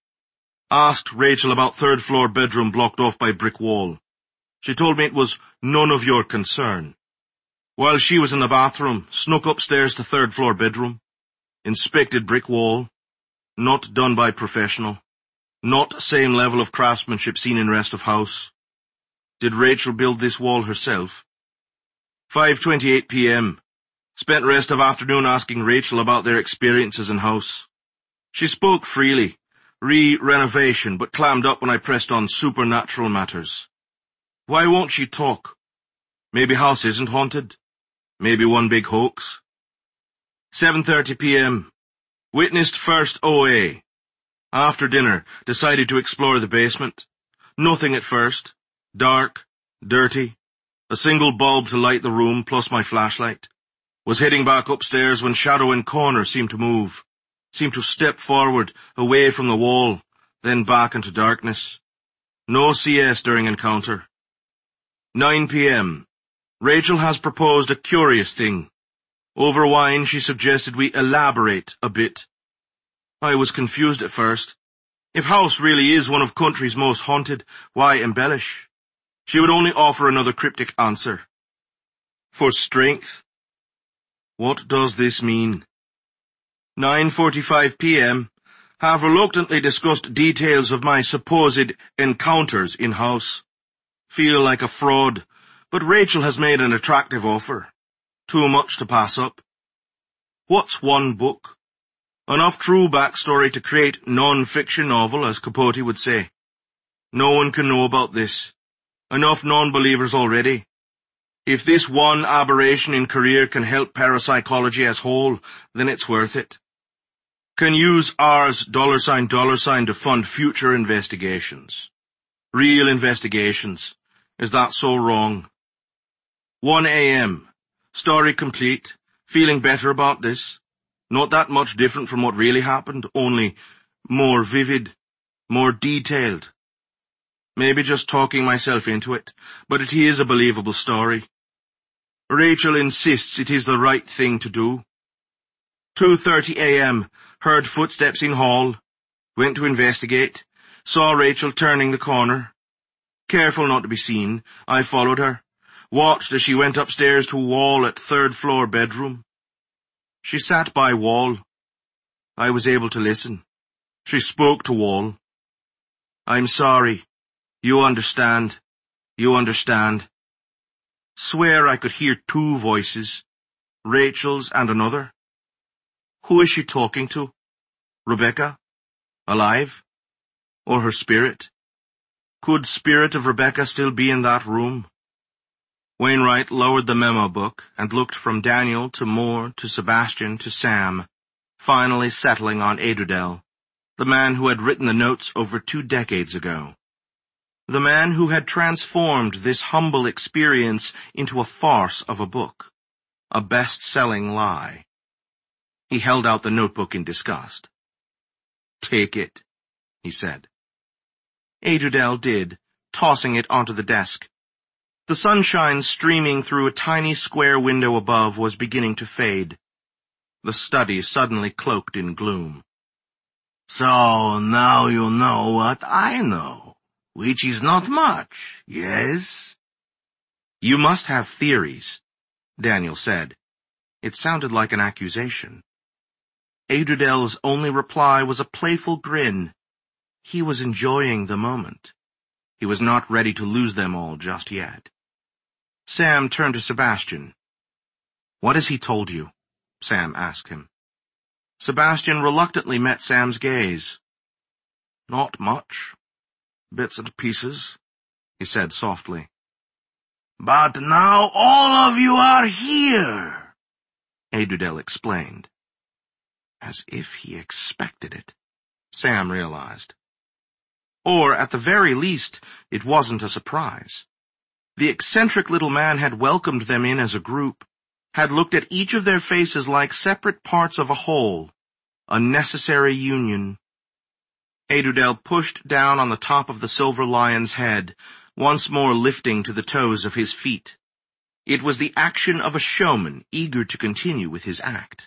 Asked Rachel about third floor bedroom blocked off by brick wall. She told me it was none of your concern. While she was in the bathroom, snuck upstairs to third floor bedroom. Inspected brick wall. Not done by professional. Not same level of craftsmanship seen in rest of house. Did Rachel build this wall herself? five twenty-eight p m Spent rest of afternoon asking Rachel about their experiences in house. She spoke freely, re-renovation, but clammed up when I pressed on supernatural matters. Why won't she talk? Maybe house isn't haunted. Maybe one big hoax. seven thirty p m Witnessed first O A. After dinner, decided to explore the basement. Nothing at first. Dark, dirty. A single bulb to light the room plus my flashlight. Was heading back upstairs when shadow in corner seemed to move. Seemed to step forward, away from the wall, then back into darkness. No C S during encounter. nine p m Rachel has proposed a curious thing. Over wine, she suggested we elaborate a bit. I was confused at first. If House really is one of country's most haunted, why embellish? She would only offer another cryptic answer. For strength. What does this mean? nine forty-five p m Have reluctantly discussed details of my supposed encounters in House. Feel like a fraud, but Rachel has made an attractive offer. Too much to pass up. What's one book? Enough true backstory to create non-fiction novel, as Capote would say. No one can know about this. Enough non-believers already. If this one aberration in career can help parapsychology as whole, then it's worth it. Can use R's dollar sign dollar sign to fund future investigations. Real investigations. Is that so wrong? one a m Story complete. Feeling better about this. Not that much different from what really happened, only more vivid, more detailed. Maybe just talking myself into it, but it is a believable story. Rachel insists it is the right thing to do. two thirty a m Heard footsteps in hall. Went to investigate. Saw Rachel turning the corner. Careful not to be seen, I followed her. Watched as she went upstairs to Wall at third floor bedroom. She sat by Wall. I was able to listen. She spoke to Wall. I'm sorry. You understand. You understand. Swear I could hear two voices. Rachel's and another. Who is she talking to? Rebecca? Alive? Or her spirit? Could spirit of Rebecca still be in that room? Wainwright lowered the memo book and looked from Daniel to Moore to Sebastian to Sam, finally settling on Adudel, the man who had written the notes over two decades ago. The man who had transformed this humble experience into a farce of a book, a best-selling lie. He held out the notebook in disgust. Take it, he said. Adudel did, tossing it onto the desk. The sunshine streaming through a tiny square window above was beginning to fade. The study suddenly cloaked in gloom. So now you know what I know, which is not much, yes? You must have theories, Daniel said. It sounded like an accusation. Adudel's only reply was a playful grin. He was enjoying the moment. He was not ready to lose them all just yet. Sam turned to Sebastian. What has he told you? Sam asked him. Sebastian reluctantly met Sam's gaze. Not much. Bits and pieces, he said softly. But now all of you are here, Adudel explained. As if he expected it, Sam realized. Or, at the very least, it wasn't a surprise. The eccentric little man had welcomed them in as a group, had looked at each of their faces like separate parts of a whole, a necessary union. Adudel pushed down on the top of the silver lion's head, once more lifting to the toes of his feet. It was the action of a showman eager to continue with his act.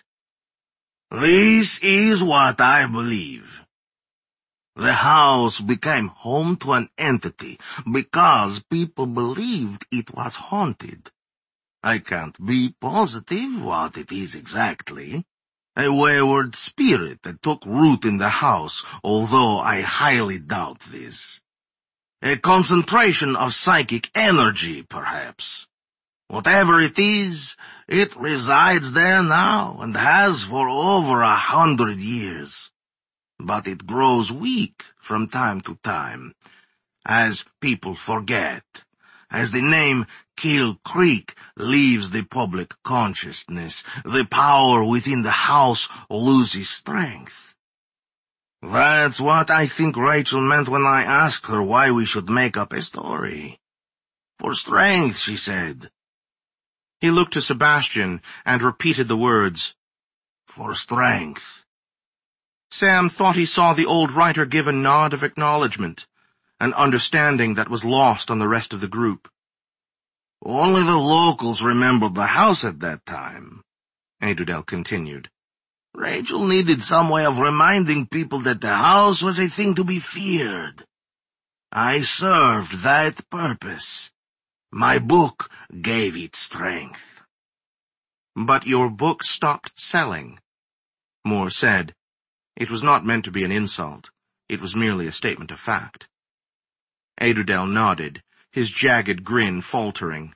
This is what I believe. The house became home to an entity because people believed it was haunted. I can't be positive what it is exactly. A wayward spirit that took root in the house, although I highly doubt this. A concentration of psychic energy, perhaps. Whatever it is, it resides there now and has for over a hundred years. But it grows weak from time to time, as people forget, as the name Kill Creek leaves the public consciousness, the power within the house loses strength. That's what I think Rachel meant when I asked her why we should make up a story. For strength, she said. He looked to Sebastian and repeated the words, For strength. Sam thought he saw the old writer give a nod of acknowledgement, an understanding that was lost on the rest of the group. Only the locals remembered the house at that time, Adudel continued. Rachel needed some way of reminding people that the house was a thing to be feared. I served that purpose. My book gave it strength. But your book stopped selling, Moore said. It was not meant to be an insult. It was merely a statement of fact. Adudel nodded, his jagged grin faltering.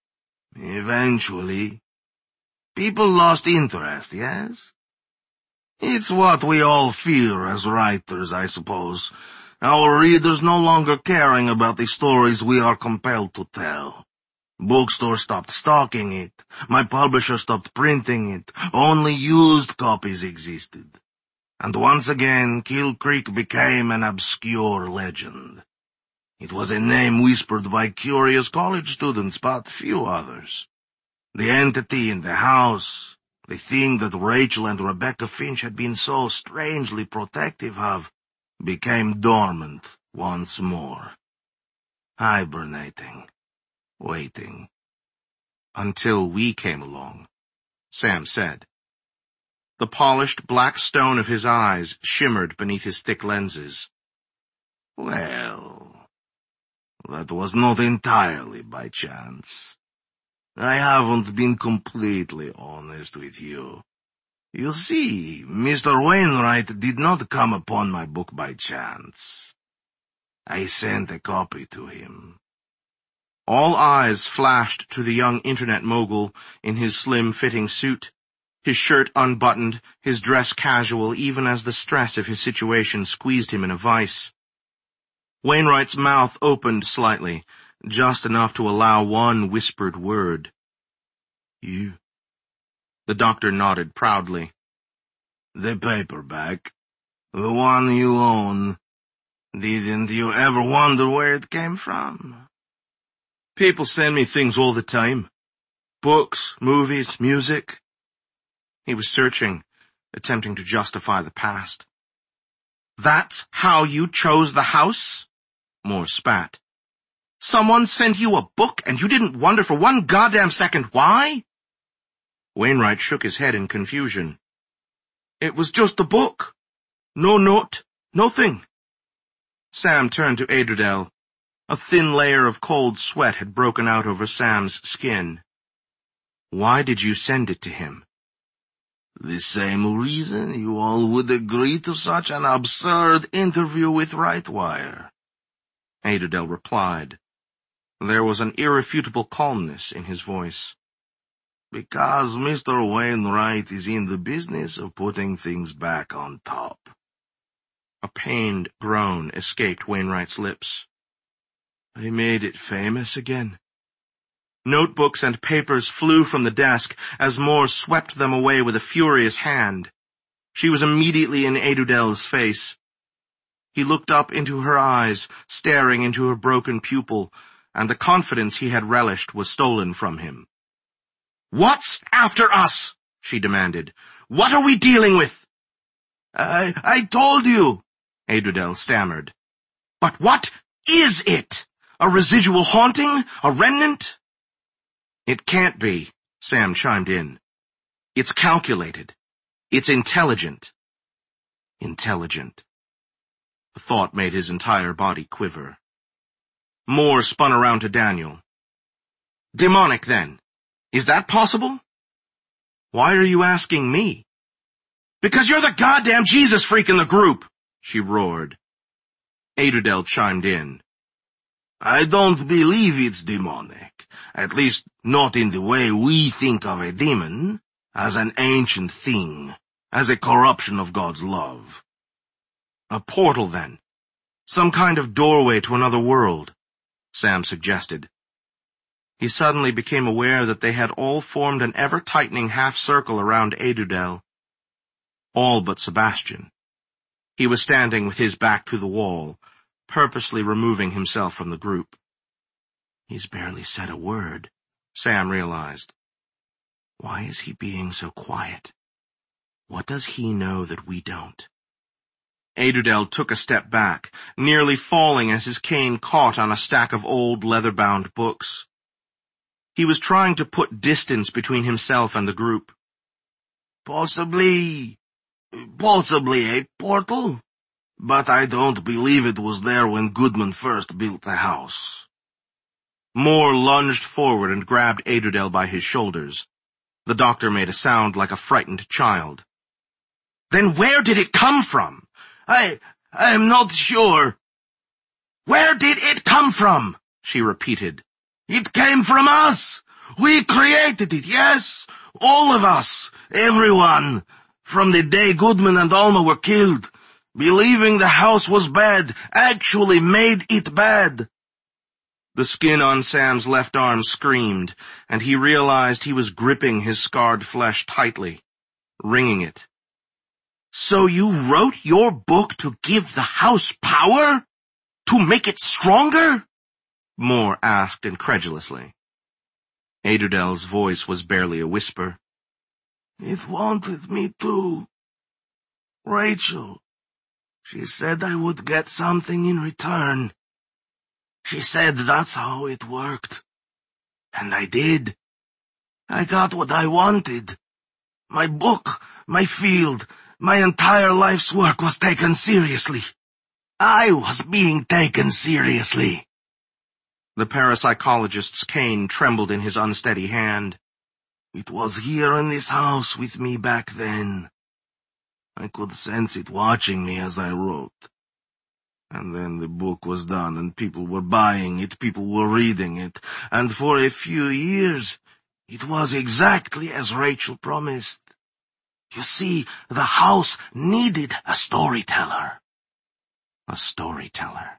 Eventually. People lost interest, yes? It's what we all fear as writers, I suppose. Our readers no longer caring about the stories we are compelled to tell. Bookstores stopped stocking it. My publisher stopped printing it. Only used copies existed. And once again, Kill Creek became an obscure legend. It was a name whispered by curious college students, but few others. The entity in the house, the thing that Rachel and Rebecca Finch had been so strangely protective of, became dormant once more. Hibernating. Waiting. Until we came along, Sam said. The polished black stone of his eyes shimmered beneath his thick lenses. Well, that was not entirely by chance. I haven't been completely honest with you. You see, Mister Wainwright did not come upon my book by chance. I sent a copy to him. All eyes flashed to the young internet mogul in his slim-fitting suit, his shirt unbuttoned, his dress casual even as the stress of his situation squeezed him in a vice. Wainwright's mouth opened slightly, just enough to allow one whispered word. You? The doctor nodded proudly. The paperback. The one you own. Didn't you ever wonder where it came from? People send me things all the time. Books, movies, music. He was searching, attempting to justify the past. That's how you chose the house? Moore spat. Someone sent you a book and you didn't wonder for one goddamn second why? Wainwright shook his head in confusion. It was just a book. No note, nothing. Sam turned to Adudel. A thin layer of cold sweat had broken out over Sam's skin. Why did you send it to him? The same reason you all would agree to such an absurd interview with Rightwire, Adudel replied. There was an irrefutable calmness in his voice. Because Mister Wainwright is in the business of putting things back on top. A pained groan escaped Wainwright's lips. I made it famous again. Notebooks and papers flew from the desk as Moore swept them away with a furious hand. She was immediately in Adudel's face. He looked up into her eyes, staring into her broken pupil, and the confidence he had relished was stolen from him. What's after us? She demanded. What are we dealing with? I, I told you, Adudel stammered. But what is it? A residual haunting? A remnant? It can't be, Sam chimed in. It's calculated. It's intelligent. Intelligent. The thought made his entire body quiver. Moore spun around to Daniel. Demonic, then. Is that possible? Why are you asking me? Because you're the goddamn Jesus freak in the group, she roared. Adudel chimed in. I don't believe it's demonic, at least not in the way we think of a demon, as an ancient thing, as a corruption of God's love. A portal, then. Some kind of doorway to another world, Sam suggested. He suddenly became aware that they had all formed an ever-tightening half-circle around Adudel. All but Sebastian. He was standing with his back to the wall, purposely removing himself from the group. He's barely said a word, Sam realized. Why is he being so quiet? What does he know that we don't? Adudel took a step back, nearly falling as his cane caught on a stack of old leather-bound books. He was trying to put distance between himself and the group. Possibly, possibly a portal, but I don't believe it was there when Goodman first built the house. Moore lunged forward and grabbed Adudel by his shoulders. The doctor made a sound like a frightened child. Then where did it come from? I, I'm not sure. Where did it come from? She repeated. It came from us. We created it, yes. All of us. Everyone. From the day Goodman and Alma were killed. Believing the house was bad actually made it bad. The skin on Sam's left arm screamed, and he realized he was gripping his scarred flesh tightly, wringing it. So you wrote your book to give the house power? To make it stronger? Moore asked incredulously. Adudel's voice was barely a whisper. It wanted me to. Rachel. She said I would get something in return. She said that's how it worked. And I did. I got what I wanted. My book, my field, my entire life's work was taken seriously. I was being taken seriously. The parapsychologist's cane trembled in his unsteady hand. It was here in this house with me back then. I could sense it watching me as I wrote. And then the book was done and people were buying it, people were reading it, and for a few years it was exactly as Rachel promised. You see, the house needed a storyteller. A storyteller.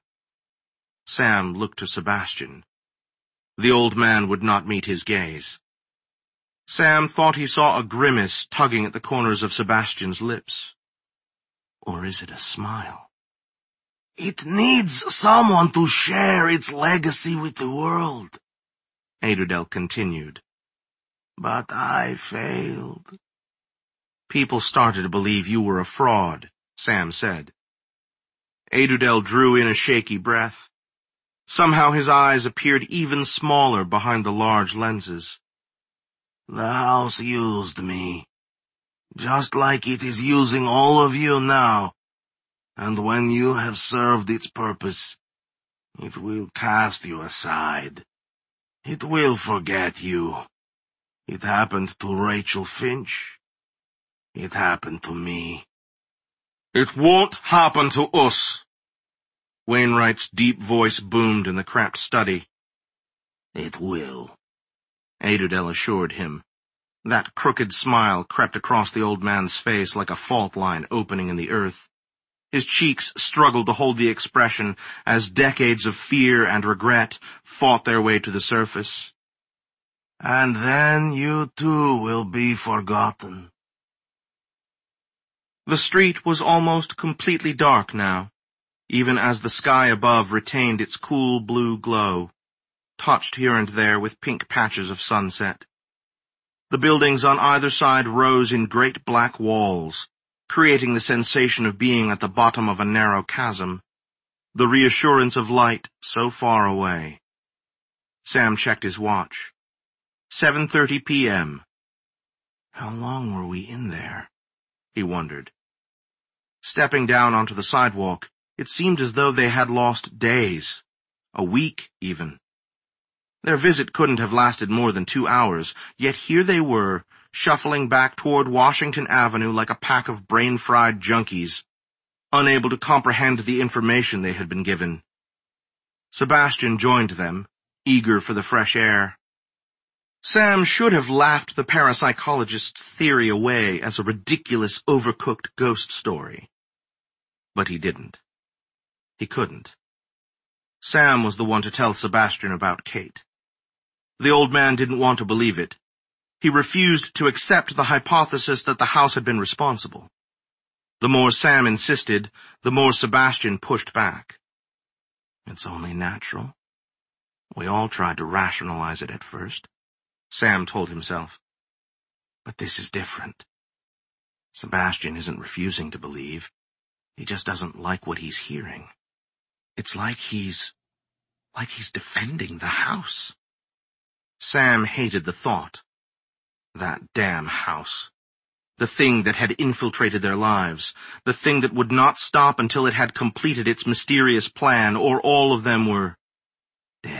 Sam looked to Sebastian. The old man would not meet his gaze. Sam thought he saw a grimace tugging at the corners of Sebastian's lips. Or is it a smile? It needs someone to share its legacy with the world, Adudel continued. But I failed. People started to believe you were a fraud, Sam said. Adudel drew in a shaky breath. Somehow his eyes appeared even smaller behind the large lenses. The house used me, just like it is using all of you now. And when you have served its purpose, it will cast you aside. It will forget you. It happened to Rachel Finch. It happened to me. It won't happen to us. Wainwright's deep voice boomed in the cramped study. It will, Adudel assured him. That crooked smile crept across the old man's face like a fault line opening in the earth. His cheeks struggled to hold the expression as decades of fear and regret fought their way to the surface. And then you too will be forgotten. The street was almost completely dark now, even as the sky above retained its cool blue glow, touched here and there with pink patches of sunset. The buildings on either side rose in great black walls, creating the sensation of being at the bottom of a narrow chasm, the reassurance of light so far away. Sam checked his watch. seven thirty p m How long were we in there? He wondered. Stepping down onto the sidewalk, it seemed as though they had lost days, a week even. Their visit couldn't have lasted more than two hours, yet here they were, shuffling back toward Washington Avenue like a pack of brain-fried junkies, unable to comprehend the information they had been given. Sebastian joined them, eager for the fresh air. Sam should have laughed the parapsychologist's theory away as a ridiculous, overcooked ghost story. But he didn't. He couldn't. Sam was the one to tell Sebastian about Kate. The old man didn't want to believe it. He refused to accept the hypothesis that the house had been responsible. The more Sam insisted, the more Sebastian pushed back. It's only natural. We all tried to rationalize it at first, Sam told himself. But this is different. Sebastian isn't refusing to believe. He just doesn't like what he's hearing. It's like he's, like he's defending the house. Sam hated the thought. That damn house. The thing that had infiltrated their lives. The thing that would not stop until it had completed its mysterious plan, or all of them were